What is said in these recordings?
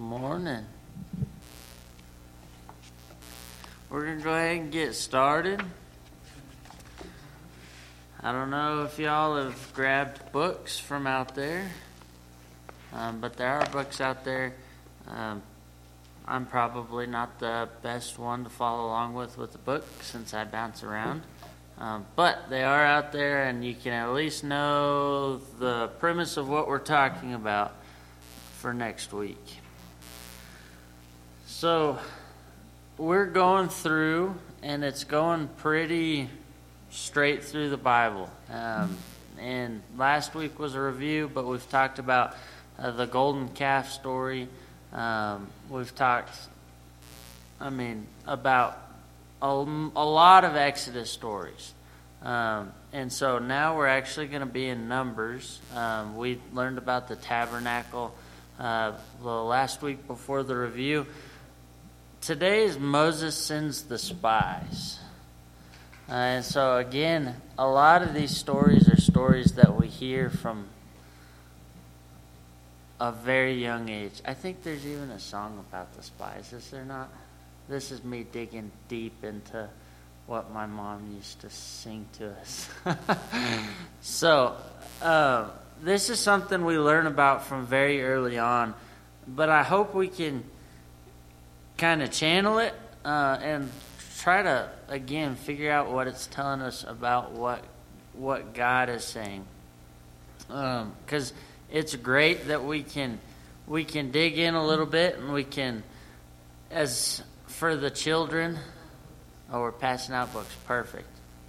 Morning. We're going to go ahead and get started. I don't know if y'all have grabbed books from out there, but there are books out there. I'm probably not the best one to follow along with the book since I bounce around. But they are out there, and you can at least know the premise of what we're talking about for next week. So we're going through, and it's going pretty straight through the Bible. And last week was a review, but we've talked about the golden calf story. We've talked, about a lot of Exodus stories. And so now we're actually going to be in Numbers. We learned about the tabernacle the last week before the review. Today is Moses sends the spies. And so again, a lot of these stories are stories that we hear from a very young age. I think there's even a song about the spies, is there not? This is me digging deep into what my mom used to sing to us. So, this is something we learn about from very early on, but I hope we can kind of channel it and try to, again, figure out what it's telling us about what God is saying. Because it's great that we can dig in a little bit, and we can, as for the children, we're passing out books, perfect.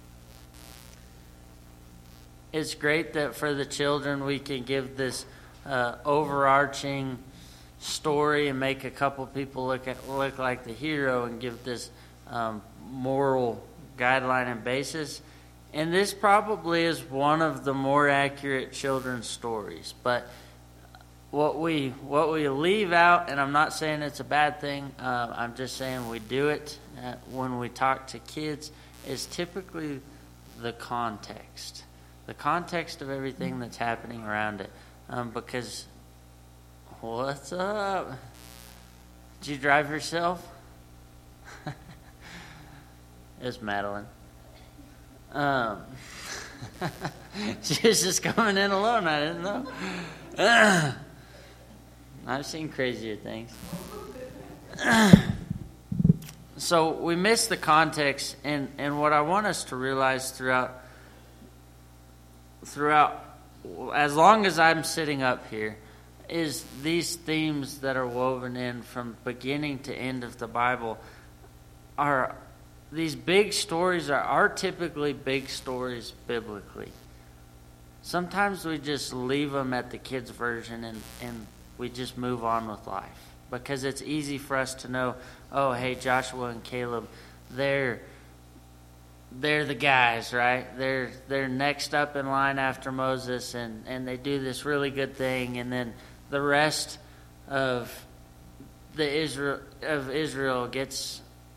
It's great that for the children we can give this overarching story and make a couple people look like the hero and give this moral guideline and basis. And this probably is one of the more accurate children's stories. But what we leave out, and I'm not saying it's a bad thing, I'm just saying we do it when we talk to kids, is typically the context. The context of everything that's happening around it. Because, what's up? Did you drive yourself? It's Madeline. She was just coming in alone. I didn't know. I've seen crazier things. So we miss the context, and what I want us to realize throughout, as long as I'm sitting up here, is these themes that are woven in from beginning to end of the Bible are. These big stories are typically big stories biblically. Sometimes we just leave them at the kids' version and we just move on with life. Because it's easy for us to know, oh, hey, Joshua and Caleb, they're the guys, right? They're next up in line after Moses, and they do this really good thing, and then the rest of Israel gets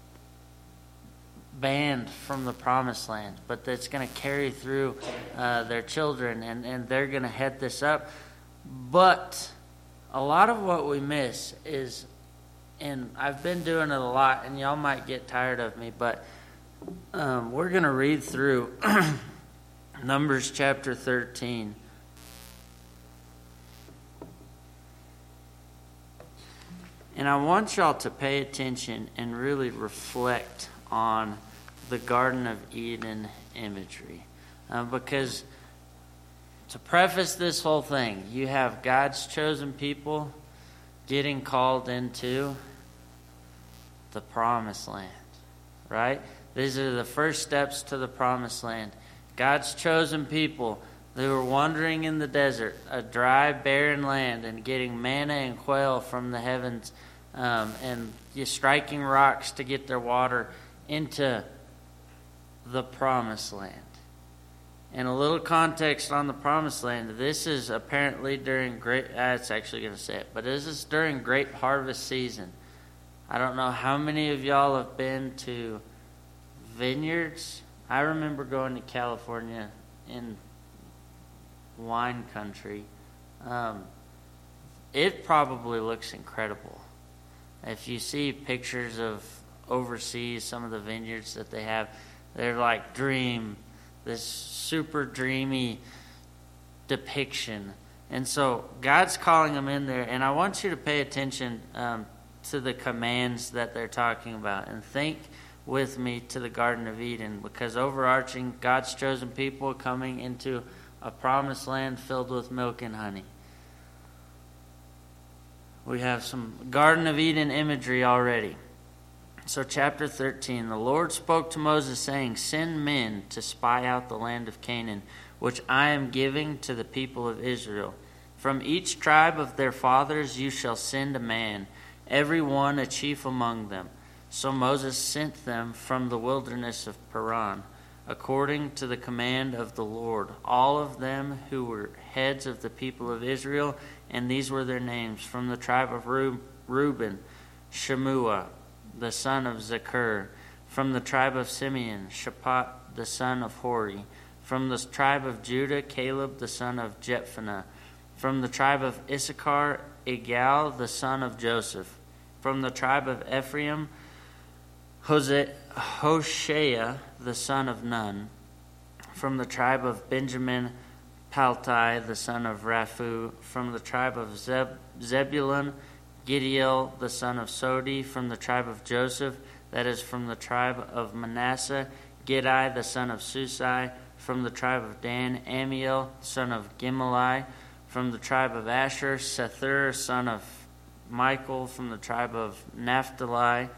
banned from the promised land, but that's going to carry through their children, and they're going to head this up. But a lot of what we miss is, and I've been doing it a lot, and y'all might get tired of me, but we're going to read through Numbers chapter 13. And I want y'all to pay attention and really reflect on the Garden of Eden imagery. Because to preface this whole thing, you have God's chosen people getting called into the promised land, right? These are the first steps to the promised land. God's chosen people, they were wandering in the desert, a dry, barren land, and getting manna and quail from the heavens, and striking rocks to get their water into the promised land. And a little context on the promised land. This is apparently during it's actually going to say it, but this is during grape harvest season. I don't know how many of y'all have been to vineyards. I remember going to California in wine country. It probably looks incredible. If you see pictures of overseas, some of the vineyards that they have, they're like this super dreamy depiction. And so God's calling them in there, and I want you to pay attention to the commands that they're talking about, and think with me to the Garden of Eden, because overarching, God's chosen people coming into a promised land filled with milk and honey. We have some Garden of Eden imagery already. So chapter 13, the Lord spoke to Moses, saying, "Send men to spy out the land of Canaan, which I am giving to the people of Israel. From each tribe of their fathers you shall send a man, every one a chief among them." So Moses sent them from the wilderness of Paran, according to the command of the Lord, all of them who were heads of the people of Israel, and these were their names: from the tribe of Reuben, Shemua, the son of Zakur; from the tribe of Simeon, Shaphat, the son of Hori; from the tribe of Judah, Caleb, the son of Jephunneh; from the tribe of Issachar, Igal, the son of Joseph; from the tribe of Ephraim, Hoshea, the son of Nun; from the tribe of Benjamin, Paltai, the son of Raphu; from the tribe of Zebulun, Gidiel, the son of Sodi; from the tribe of Joseph, that is, from the tribe of Manasseh, Gidai, the son of Susai; from the tribe of Dan, Amiel, son of Gimelai; from the tribe of Asher, Sethur, son of Michael; from the tribe of Naphtali,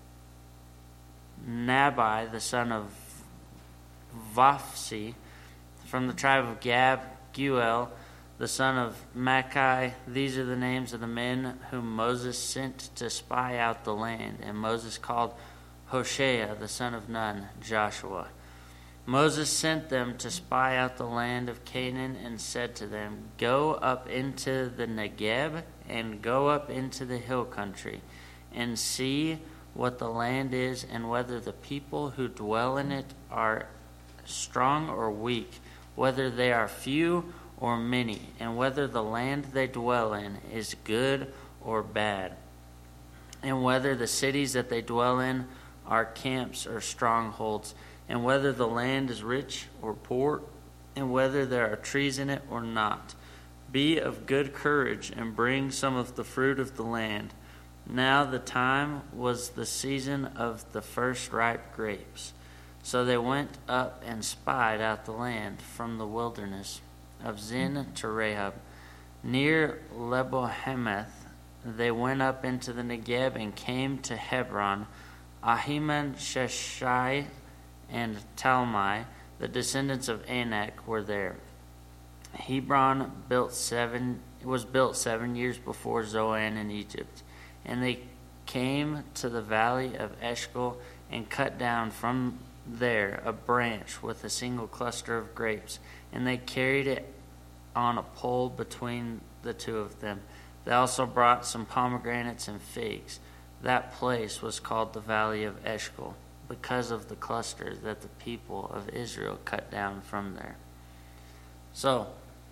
Nabai, the son of Vophsi; from the tribe of Gab, Guel, the son of Machi. These are the names of the men whom Moses sent to spy out the land. And Moses called Hoshea, the son of Nun, Joshua. Moses sent them to spy out the land of Canaan, and said to them, "Go up into the Negeb, and go up into the hill country, and see what the land is, and whether the people who dwell in it are strong or weak, whether they are few or many, and whether the land they dwell in is good or bad, and whether the cities that they dwell in are camps or strongholds, and whether the land is rich or poor, and whether there are trees in it or not. Be of good courage, and bring some of the fruit of the land." Now the time was the season of the first ripe grapes. So they went up and spied out the land from the wilderness of Zin to Rahab. Near Lebohemath they went up into the Negeb and came to Hebron. Ahiman, Sheshai, and Talmai, the descendants of Anak, were there. Hebron was built 7 years before Zoan in Egypt. And they came to the valley of Eshcol and cut down from there a branch with a single cluster of grapes, and they carried it on a pole between the two of them. They also brought some pomegranates and figs. That place was called the Valley of Eshcol, because of the cluster that the people of Israel cut down from there. So,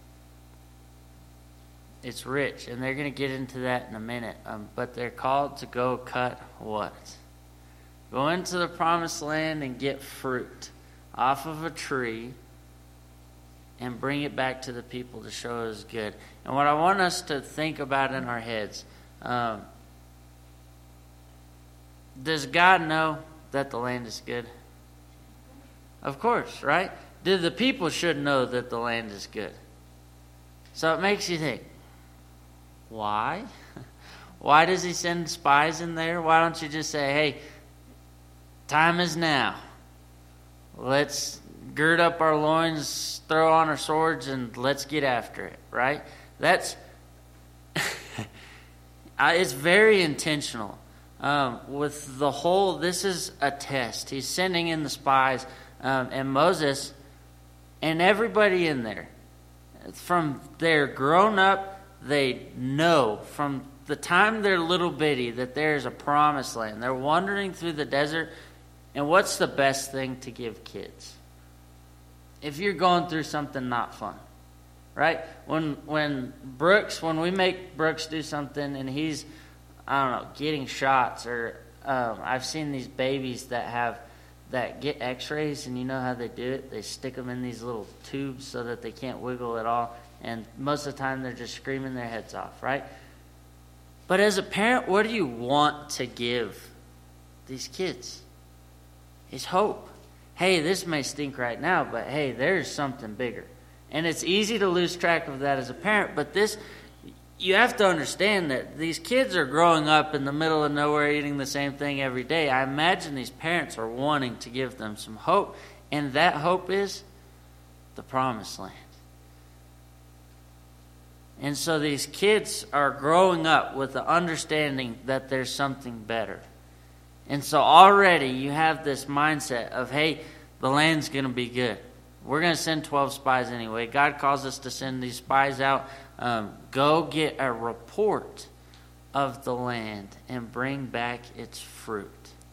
it's rich, and they're going to get into that in a minute. But they're called to go cut what? Go into the promised land and get fruit off of a tree and bring it back to the people to show it is good. And what I want us to think about in our heads, does God know that the land is good? Of course, right? The people should know that the land is good. So it makes you think, why? Why does he send spies in there? Why don't you just say, "Hey, time is now. Let's gird up our loins, throw on our swords, and let's get after it," right? That's it's very intentional. With the whole, this is a test. He's sending in the spies, and Moses and everybody in there, from their grown up, they know from the time they're little bitty that there's a promised land. They're wandering through the desert, and what's the best thing to give kids? If you're going through something not fun, right? When we make Brooks do something and he's I don't know, getting shots, or I've seen these babies that get x-rays, and you know how they do it? They stick them in these little tubes so that they can't wiggle at all, and most of the time they're just screaming their heads off, right? But as a parent, what do you want to give these kids? It's hope. Hey, this may stink right now, but hey, there's something bigger. And it's easy to lose track of that as a parent, but you have to understand that these kids are growing up in the middle of nowhere eating the same thing every day. I imagine these parents are wanting to give them some hope, and that hope is the promised land. And so these kids are growing up with the understanding that there's something better. And so already you have this mindset of, hey, the land's going to be good. We're going to send 12 spies anyway. God calls us to send these spies out. Go get a report of the land and bring back its fruit.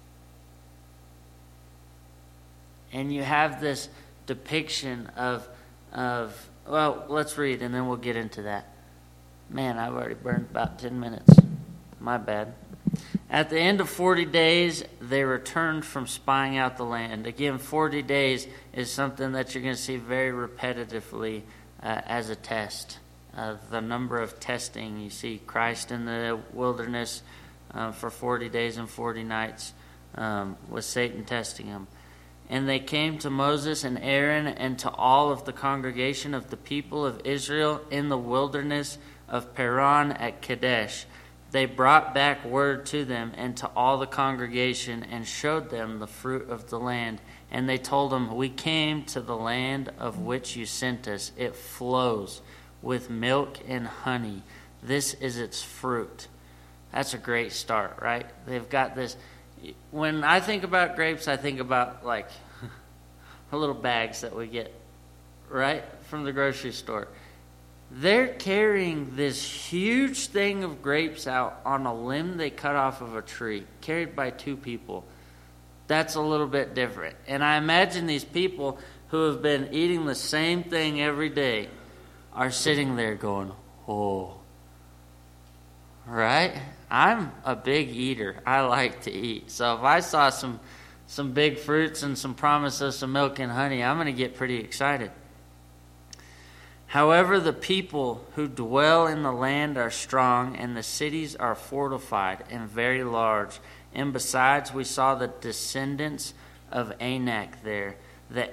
And you have this depiction of well, let's read and then we'll get into that. Man, I've already burned about 10 minutes. My bad. At the end of 40 days, they returned from spying out the land. Again, 40 days is something that you're going to see very repetitively as a test. The number of testing. You see Christ in the wilderness for 40 days and 40 nights with Satan testing him. And they came to Moses and Aaron and to all of the congregation of the people of Israel in the wilderness of Paran at Kadesh. They brought back word to them and to all the congregation and showed them the fruit of the land. And they told them, we came to the land of which you sent us. It flows with milk and honey. This is its fruit. That's a great start, right? They've got this. When I think about grapes, I think about like little bags that we get, right, from the grocery store. They're carrying this huge thing of grapes out on a limb they cut off of a tree, carried by two people. That's a little bit different. And I imagine these people who have been eating the same thing every day are sitting there going, oh, right? I'm a big eater. I like to eat. So if I saw some big fruits and some promise of some milk and honey, I'm going to get pretty excited. However, the people who dwell in the land are strong, and the cities are fortified and very large. And besides, we saw the descendants of Anak there. The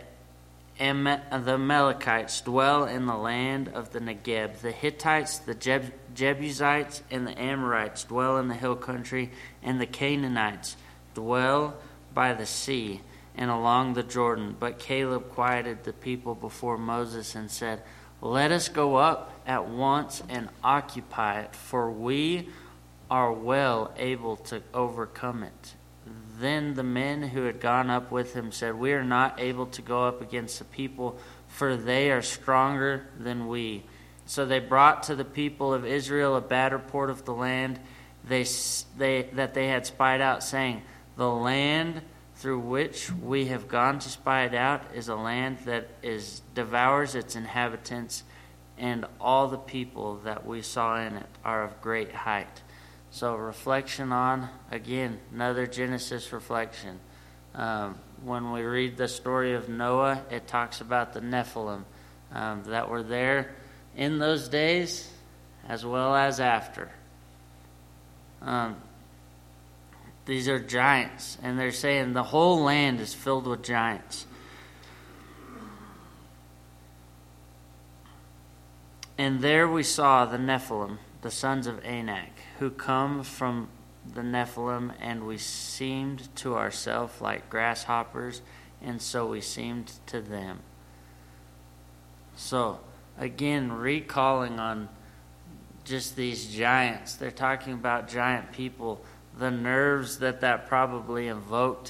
Amalekites dwell in the land of the Negeb. The Hittites, the Jebusites, and the Amorites dwell in the hill country. And the Canaanites dwell by the sea and along the Jordan. But Caleb quieted the people before Moses and said, let us go up at once and occupy it, for we are well able to overcome it. Then the men who had gone up with him said, we are not able to go up against the people, for they are stronger than we. So they brought to the people of Israel a bad report of the land that they had spied out, saying, the land through which we have gone to spy it out is a land that devours its inhabitants, and all the people that we saw in it are of great height. So reflection on, again, another Genesis reflection. When we read the story of Noah, it talks about the Nephilim that were there in those days as well as after. These are giants, and they're saying the whole land is filled with giants. And there we saw the Nephilim, the sons of Anak, who come from the Nephilim, and we seemed to ourselves like grasshoppers, and so we seemed to them. So, again, recalling on just these giants. They're talking about giant people, the nerves that probably invoked.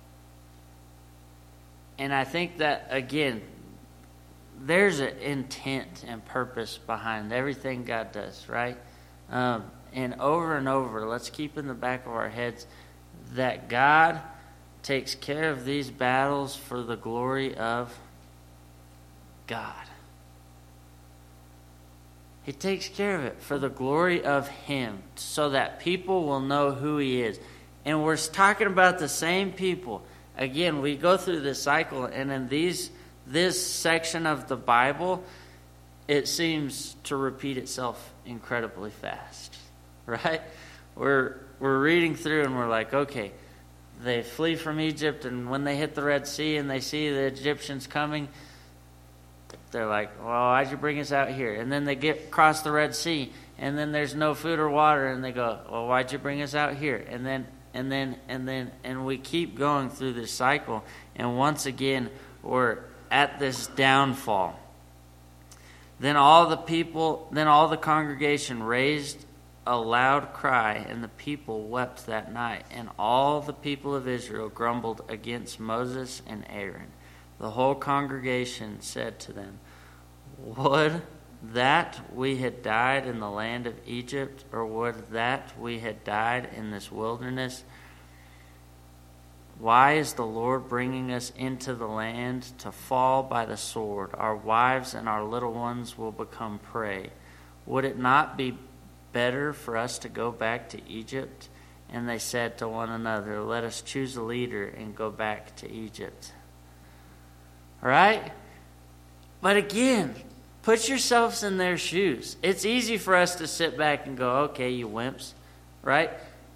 And I think that, again, there's an intent and purpose behind everything God does, right? And over, let's keep in the back of our heads that God takes care of these battles for the glory of God. He takes care of it for the glory of Him, so that people will know who He is. And we're talking about the same people. Again, we go through this cycle, and in this section of the Bible, it seems to repeat itself incredibly fast, right? We're reading through, and we're like, okay, they flee from Egypt, and when they hit the Red Sea and they see the Egyptians coming, they're like, well, why'd you bring us out here? And then they get across the Red Sea, and then there's no food or water, and they go, well, why'd you bring us out here? And we keep going through this cycle, and once again, we're at this downfall. Then all the congregation raised a loud cry, and the people wept that night. And all the people of Israel grumbled against Moses and Aaron. The whole congregation said to them, would that we had died in the land of Egypt, or would that we had died in this wilderness? Why is the Lord bringing us into the land to fall by the sword? Our wives and our little ones will become prey. Would it not be better for us to go back to Egypt? And they said to one another, let us choose a leader and go back to Egypt. All right? But again, put yourselves in their shoes. It's easy for us to sit back and go, okay, you wimps, right?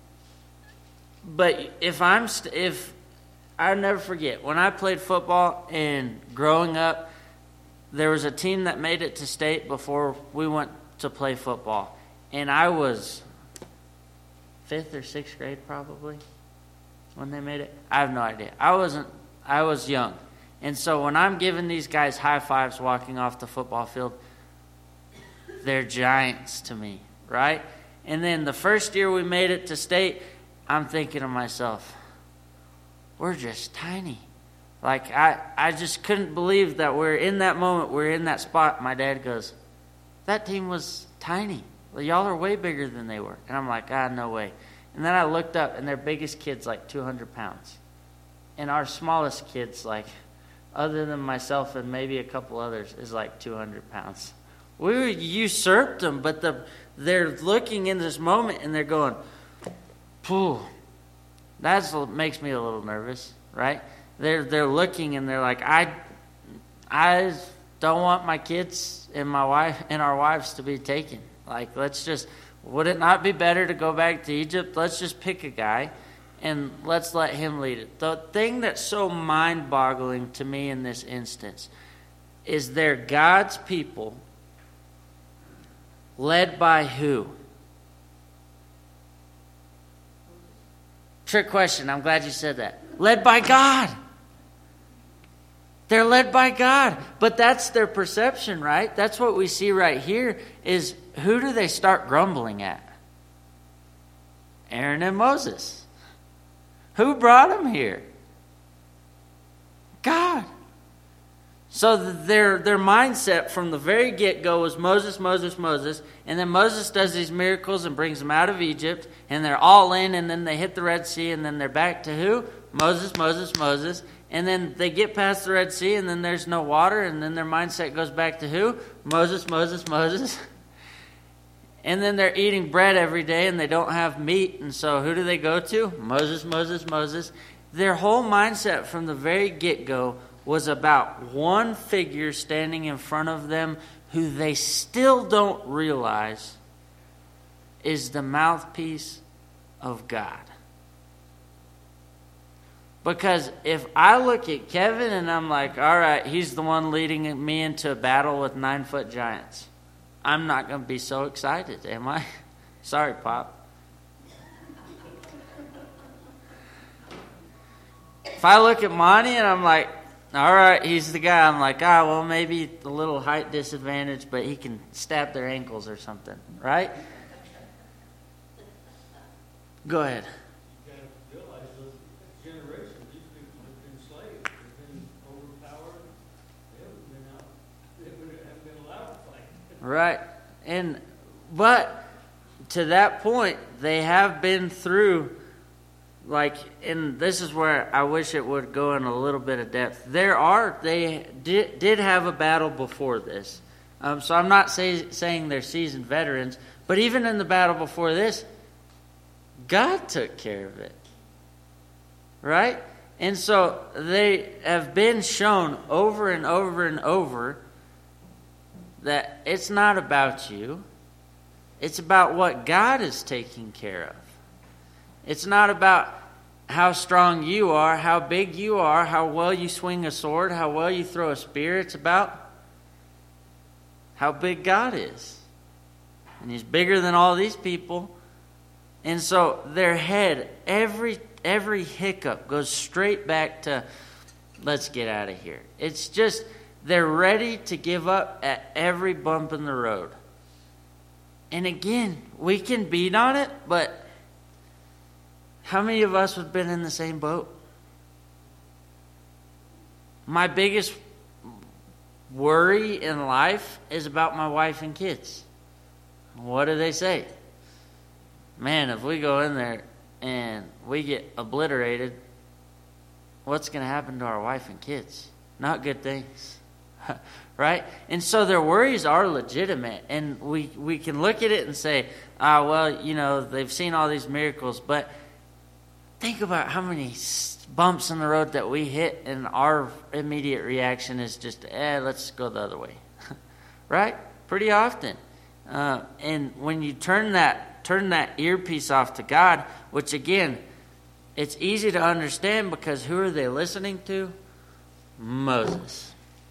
But if I'll never forget, when I played football and growing up, there was a team that made it to state before we went to play football. And I was 5th or 6th grade probably when they made it. I have no idea. I was young. And so when I'm giving these guys high fives walking off the football field, they're giants to me, right? And then the first year we made it to state, I'm thinking to myself, we're just tiny. Like, I just couldn't believe that we're in that moment, we're in that spot. My dad goes, that team was tiny. Well, y'all are way bigger than they were. And I'm like, no way. And then I looked up, and their biggest kid's like 200 pounds. And our smallest kid's like, other than myself and maybe a couple others, is like 200 pounds. We usurped them, but they're looking in this moment, and they're going, phew. That's what makes me a little nervous, right? They're looking, and they're like, I don't want my kids and my wife and our wives to be taken. Like, would it not be better to go back to Egypt? Let's just pick a guy and let's let him lead it. The thing that's so mind-boggling to me in this instance is they're God's people led by who? Trick question. I'm glad you said that. Led by God. They're led by God. But that's their perception, right? That's what we see right here is who do they start grumbling at? Aaron and Moses. Who brought them here? God. So their mindset from the very get-go was Moses, Moses, Moses. And then Moses does these miracles and brings them out of Egypt. And they're all in, and then they hit the Red Sea. And then they're back to who? Moses, Moses, Moses. And then they get past the Red Sea, and then there's no water. And then their mindset goes back to who? Moses, Moses, Moses. And then they're eating bread every day, and they don't have meat. And so who do they go to? Moses, Moses, Moses. Their whole mindset from the very get-go was about one figure standing in front of them who they still don't realize is the mouthpiece of God. Because if I look at Kevin and I'm like, all right, he's the one leading me into a battle with 9-foot giants, I'm not going to be so excited, am I? Sorry, Pop. If I look at Monty and I'm like, all right, he's the guy, I'm like, well, maybe a little height disadvantage, but he can stab their ankles or something, right? Go ahead. You got to realize those generations, these people have been slaves, they've been overpowered, they haven't been out, they haven't been allowed to fight. Right. But to that point, they have been through, and this is where I wish it would go in a little bit of depth. They did have a battle before this. So I'm not saying they're seasoned veterans, but even in the battle before this, God took care of it. Right? And so they have been shown over and over and over that it's not about you. It's about what God is taking care of. It's not about how strong you are, how big you are, how well you swing a sword, how well you throw a spear. It's about how big God is. And He's bigger than all these people. And so their head, every hiccup goes straight back to, let's get out of here. It's just, they're ready to give up at every bump in the road. And again, we can beat on it, but how many of us have been in the same boat? My biggest worry in life is about my wife and kids. What do they say? Man, if we go in there and we get obliterated, what's going to happen to our wife and kids? Not good things. Right? And so their worries are legitimate. And we can look at it and say, well, they've seen all these miracles. But think about how many bumps in the road that we hit, and our immediate reaction is just, let's go the other way. Right? Pretty often. And when you turn that earpiece off to God, which again, it's easy to understand because who are they listening to? Moses.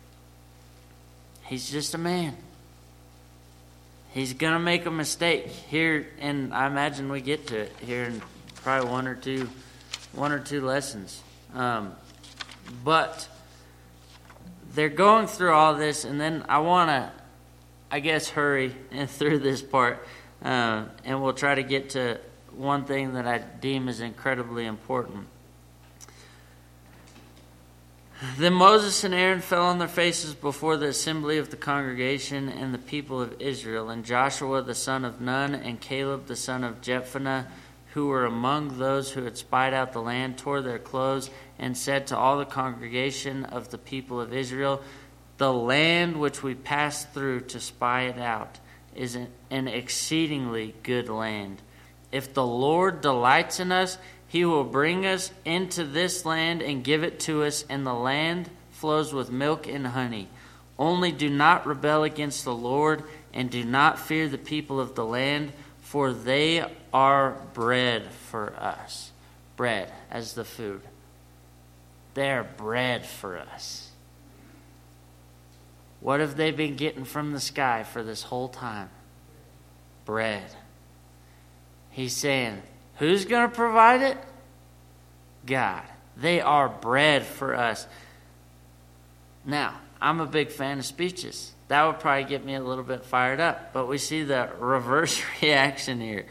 He's just a man. He's going to make a mistake here, and I imagine we get to it here in probably one or two lessons. But they're going through all this, and then I want to, hurry through this part, and we'll try to get to one thing that I deem is incredibly important. Then Moses and Aaron fell on their faces before the assembly of the congregation and the people of Israel, and Joshua the son of Nun and Caleb the son of Jephunneh, who were among those who had spied out the land, tore their clothes and said to all the congregation of the people of Israel, "The land which we passed through to spy it out is an exceedingly good land. If the Lord delights in us, He will bring us into this land and give it to us, and the land flows with milk and honey. Only do not rebel against the Lord, and do not fear the people of the land, for they are bread for us." Bread as the food. They are bread for us. What have they been getting from the sky for this whole time? Bread. He's saying, who's going to provide it? God. They are bread for us. Now, I'm a big fan of speeches. That would probably get me a little bit fired up. But we see the reverse reaction here.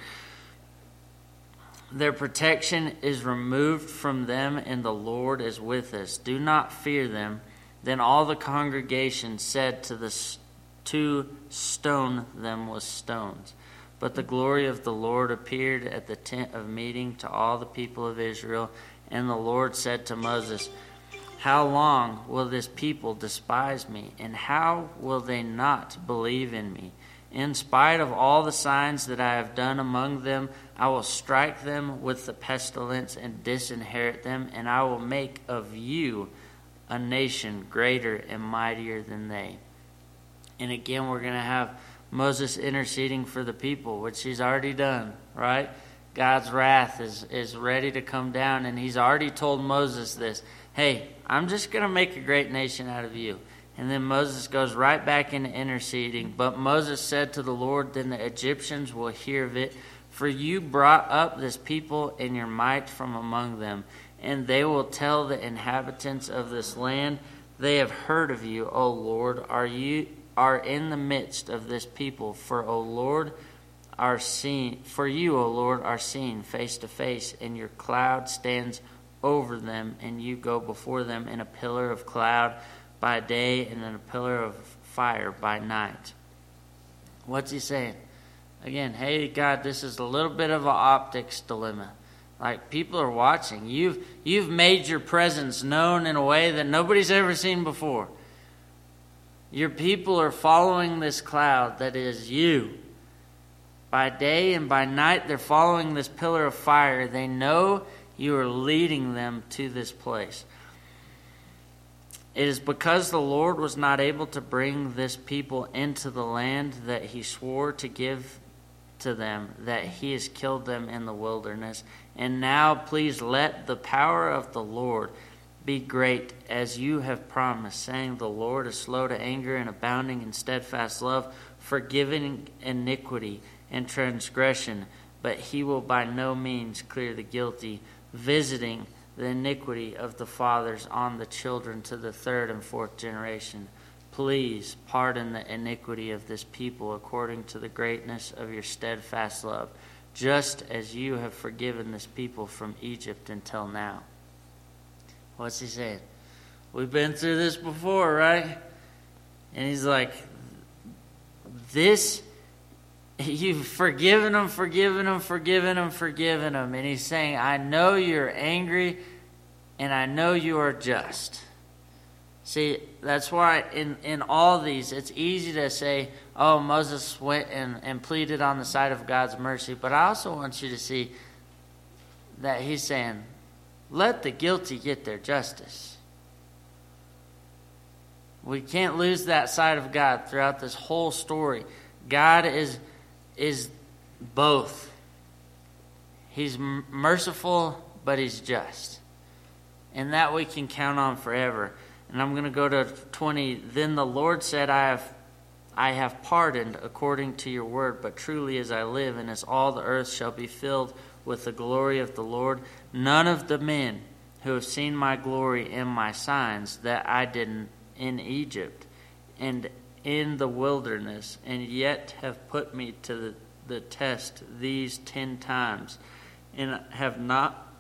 Their protection is removed from them, and the Lord is with us. Do not fear them. Then all the congregation said to stone them with stones. But the glory of the Lord appeared at the tent of meeting to all the people of Israel. And the Lord said to Moses, "How long will this people despise me? And how will they not believe in me? In spite of all the signs that I have done among them, I will strike them with the pestilence and disinherit them, and I will make of you a nation greater and mightier than they." And again, we're going to have Moses interceding for the people, which he's already done, right? God's wrath is ready to come down, and he's already told Moses this. Hey, I'm just going to make a great nation out of you. And then Moses goes right back into interceding. But Moses said to the Lord, "Then the Egyptians will hear of it, for you brought up this people in your might from among them. And they will tell the inhabitants of this land, they have heard of you, O Lord, are in the midst of this people. For O Lord, you, O Lord, are seen face to face, and your cloud stands over them, and you go before them in a pillar of cloud by day and in a pillar of fire by night." What's he saying? Again, hey God, this is a little bit of an optics dilemma. Like, people are watching. You've made your presence known in a way that nobody's ever seen before. Your people are following this cloud that is you. By day and by night they're following this pillar of fire. They know you are leading them to this place. It is because the Lord was not able to bring this people into the land that he swore to give to them, that he has killed them in the wilderness. And now please let the power of the Lord be great as you have promised, saying, the Lord is slow to anger and abounding in steadfast love, forgiving iniquity and transgression, but he will by no means clear the guilty, visiting the iniquity of the fathers on the children to the third and fourth generation. Please pardon the iniquity of this people according to the greatness of your steadfast love, just as you have forgiven this people from Egypt until now. What's he saying? We've been through this before, right? And he's like, this, you've forgiven them. And he's saying, I know you're angry and I know you are just. See, that's why in all these, it's easy to say, oh, Moses went and pleaded on the side of God's mercy. But I also want you to see that he's saying, let the guilty get their justice. We can't lose that side of God throughout this whole story. God is both. He's merciful, but he's just. And that we can count on forever. And I'm going to go to 20. Then the Lord said, I have pardoned according to your word, but truly as I live, and as all the earth shall be filled with the glory of the Lord, none of the men who have seen my glory and my signs that I did in Egypt and in the wilderness, and yet have put me to the test these 10 times, and have not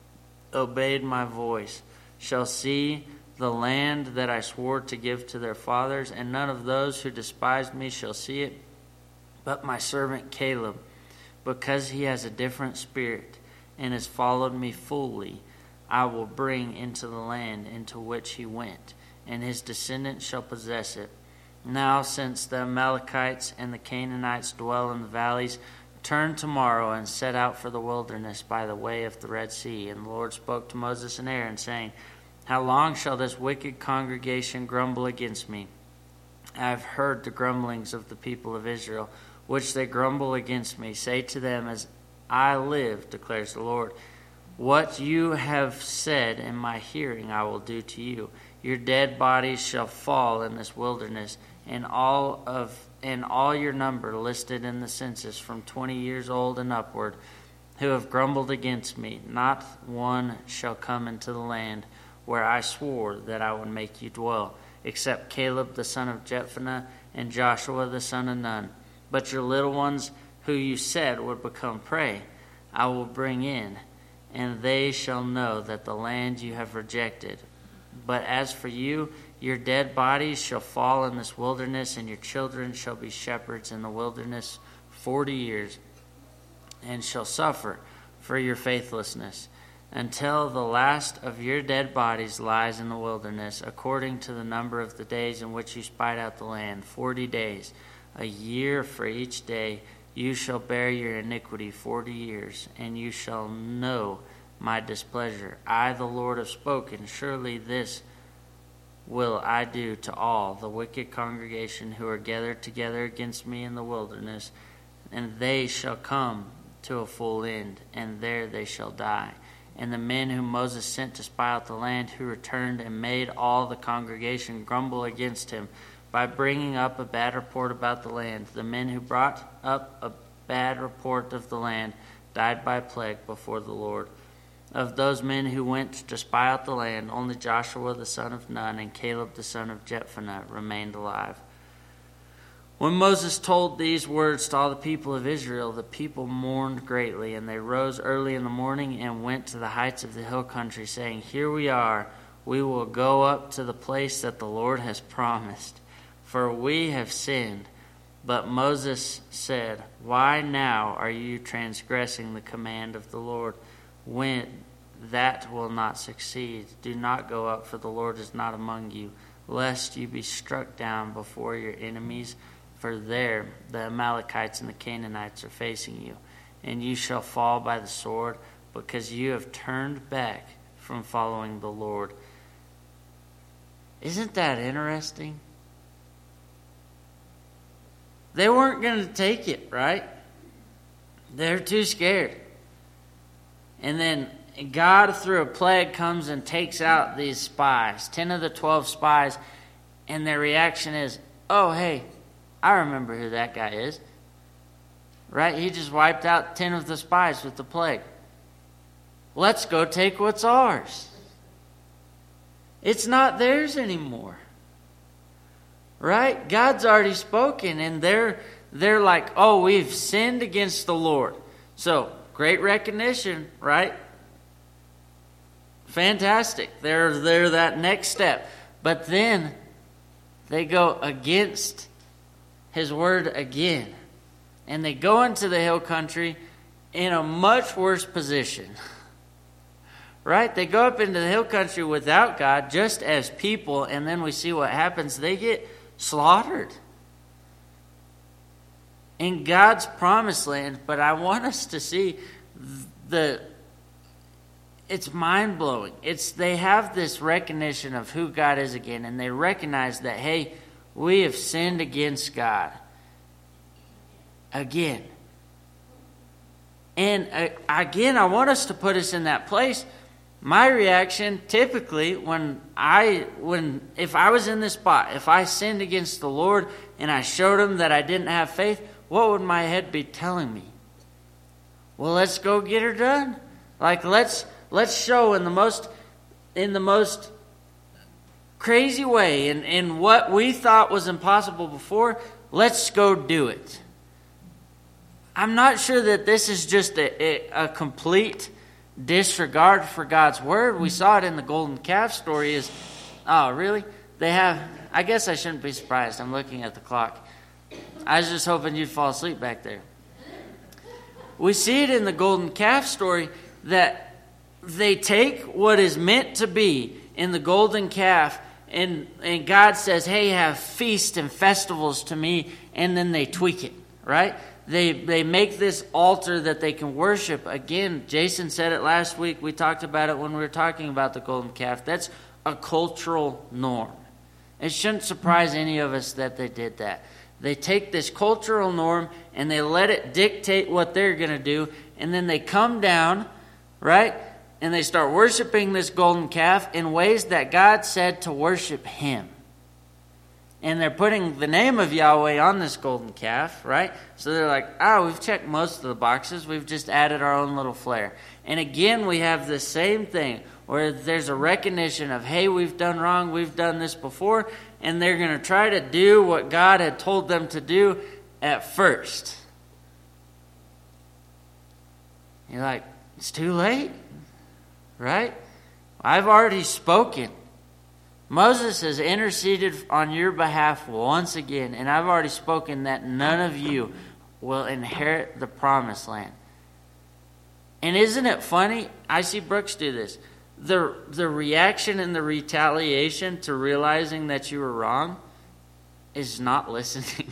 obeyed my voice, shall see the land that I swore to give to their fathers, and none of those who despised me shall see it, but my servant Caleb, because he has a different spirit and has followed me fully, I will bring into the land into which he went, and his descendants shall possess it. Now, since the Amalekites and the Canaanites dwell in the valleys, turn tomorrow and set out for the wilderness by the way of the Red Sea. And the Lord spoke to Moses and Aaron, saying, how long shall this wicked congregation grumble against me? I have heard the grumblings of the people of Israel, which they grumble against me. Say to them, as I live, declares the Lord, what you have said in my hearing I will do to you. Your dead bodies shall fall in this wilderness, and all your number listed in the census from 20 years old and upward, who have grumbled against me. Not one shall come into the land where I swore that I would make you dwell, except Caleb the son of Jephunneh and Joshua the son of Nun. But your little ones, who you said would become prey, I will bring in, and they shall know that the land you have rejected. But as for you, your dead bodies shall fall in this wilderness, and your children shall be shepherds in the wilderness 40 years, and shall suffer for your faithlessness, until the last of your dead bodies lies in the wilderness, according to the number of the days in which you spied out the land, 40 days, a year for each day. You shall bear your iniquity 40 years, and you shall know my displeasure. I, the Lord, have spoken. Surely this will I do to all the wicked congregation who are gathered together against me in the wilderness, and they shall come to a full end, and there they shall die. And the men whom Moses sent to spy out the land, who returned and made all the congregation grumble against him by bringing up a bad report about the land. The men who brought up a bad report of the land died by plague before the Lord. Of those men who went to spy out the land, only Joshua the son of Nun and Caleb the son of Jephunneh remained alive. When Moses told these words to all the people of Israel, the people mourned greatly, and they rose early in the morning and went to the heights of the hill country, saying, here we are, we will go up to the place that the Lord has promised, for we have sinned. But Moses said, why now are you transgressing the command of the Lord, when that will not succeed? Do not go up, for the Lord is not among you. lest you be struck down before your enemies, for there the Amalekites and the Canaanites are facing you, and you shall fall by the sword, because you have turned back from following the Lord. Isn't that interesting? They weren't going to take it, right? They're too scared. And then God, through a plague, comes and takes out these spies, 10 of the 12 spies, and their reaction is, oh, hey, I remember who that guy is. Right? He just wiped out 10 of the spies with the plague. Let's go take what's ours. It's not theirs anymore. Right? God's already spoken, and they're like, oh, we've sinned against the Lord. So, great recognition, right? Fantastic. They're that next step. But then they go against His word again. And they go into the hill country in a much worse position. Right? They go up into the hill country without God, just as people, and then we see what happens. They get slaughtered in God's promised land. But I want us to see it's mind-blowing. They have this recognition of who God is again, and they recognize that, hey, we have sinned against God again. And again, I want us to put us in that place. My reaction typically if I was in this spot, if I sinned against the Lord and I showed Him that I didn't have faith, what would my head be telling me? Well, let's go get her done. Like let's show in the most crazy way, in what we thought was impossible before, let's go do it. I'm not sure that this is just a complete disregard for God's word. We saw it in the golden calf story. Oh, really? I guess I shouldn't be surprised. I'm looking at the clock. I was just hoping you'd fall asleep back there. We see it in the golden calf story that they take what is meant to be in the golden calf, and God says, hey, have feasts and festivals to me, and then they tweak it, right? They make this altar that they can worship. Again, Jason said it last week. We talked about it when we were talking about the golden calf. That's a cultural norm. It shouldn't surprise any of us that they did that. They take this cultural norm and they let it dictate what they're going to do, and then they come down, right? And they start worshiping this golden calf in ways that God said to worship Him. And they're putting the name of Yahweh on this golden calf, right? So they're like, we've checked most of the boxes. We've just added our own little flair. And again, we have the same thing where there's a recognition of, hey, we've done wrong. We've done this before. And they're going to try to do what God had told them to do at first. You're like, it's too late, right? I've already spoken. Moses has interceded on your behalf once again, and I've already spoken that none of you will inherit the promised land. And isn't it funny? I see Brooks do this. The reaction and the retaliation to realizing that you were wrong is not listening.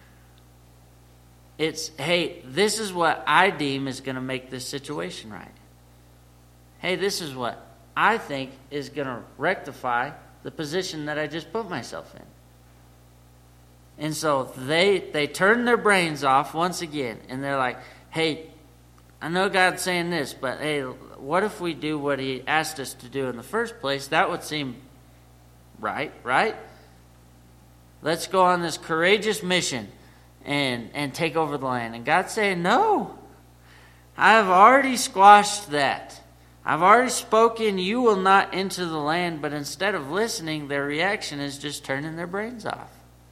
It's, hey, this is what I deem is going to make this situation right. Hey, this is what I think is going to rectify the position that I just put myself in. And so they turn their brains off once again, and they're like, hey, I know God's saying this, but hey, what if we do what He asked us to do in the first place? That would seem right? Let's go on this courageous mission and take over the land. And God's saying, no, I've already squashed that. I've already spoken, you will not enter the land. But instead of listening, their reaction is just turning their brains off.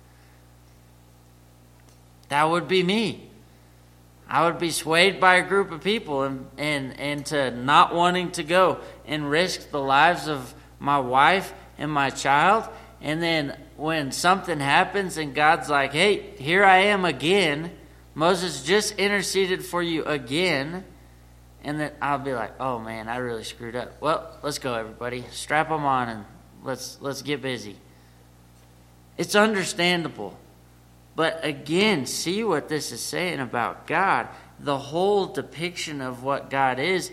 That would be me. I would be swayed by a group of people and to not wanting to go and risk the lives of my wife and my child. And then when something happens and God's like, hey, here I am again. Moses just interceded for you again. And then I'll be like, oh man, I really screwed up. Well, let's go everybody. Strap them on and let's get busy. It's understandable. But again, see what this is saying about God. The whole depiction of what God is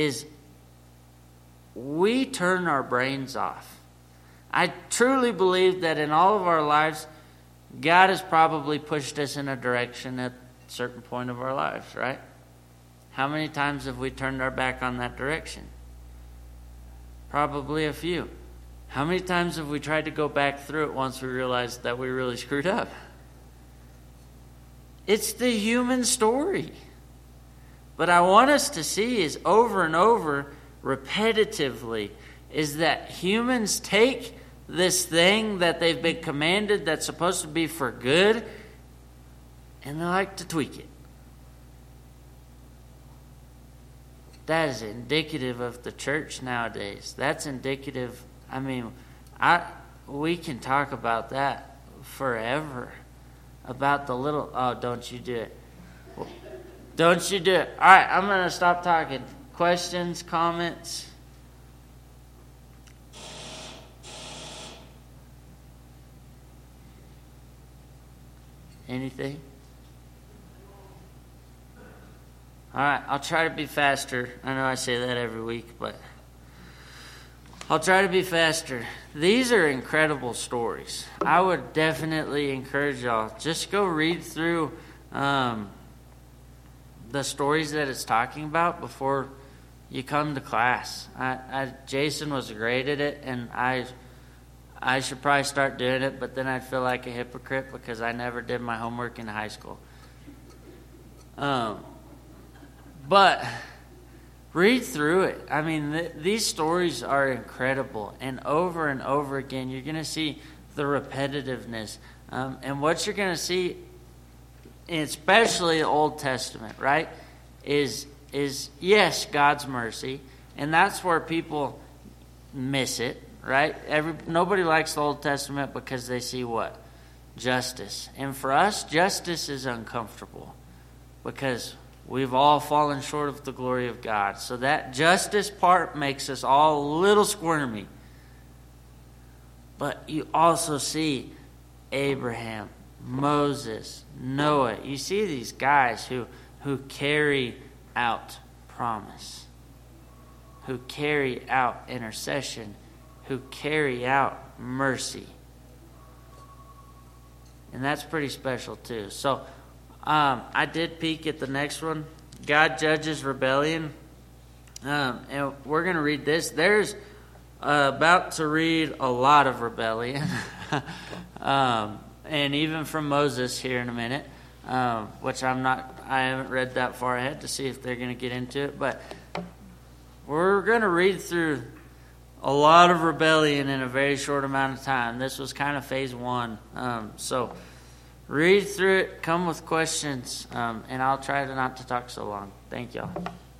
we turn our brains off. I truly believe that in all of our lives, God has probably pushed us in a direction at a certain point of our lives, right? How many times have we turned our back on that direction? Probably a few. How many times have we tried to go back through it once we realized that we really screwed up? It's the human story. But I want us to see is over and over, repetitively, is that humans take this thing that they've been commanded that's supposed to be for good, and they like to tweak it. That is indicative of the church nowadays. That's indicative. I mean, we can talk about that forever. About the little, oh, don't you do it. Don't you do it. All right, I'm going to stop talking. Questions, comments? Anything? All right, I'll try to be faster. I know I say that every week, but I'll try to be faster. These are incredible stories. I would definitely encourage y'all, just go read through the stories that it's talking about before you come to class. Jason was great at it, and I should probably start doing it, but then I'd feel like a hypocrite because I never did my homework in high school. But read through it. I mean, these stories are incredible. And over again, you're going to see the repetitiveness. And what you're going to see, especially Old Testament, right, is yes, God's mercy. And that's where people miss it, right? Nobody likes the Old Testament because they see what? Justice. And for us, justice is uncomfortable because we've all fallen short of the glory of God. So that justice part makes us all a little squirmy. But you also see Abraham, Moses, Noah. You see these guys who carry out promise, who carry out intercession, who carry out mercy. And that's pretty special too. So I did peek at the next one. God judges rebellion. And we're going to read this. There's about to read a lot of rebellion. And even from Moses here in a minute, which I haven't read that far ahead to see if they're going to get into it. But we're going to read through a lot of rebellion in a very short amount of time. This was kind of phase 1. So read through it, come with questions, and I'll try not to talk so long. Thank y'all.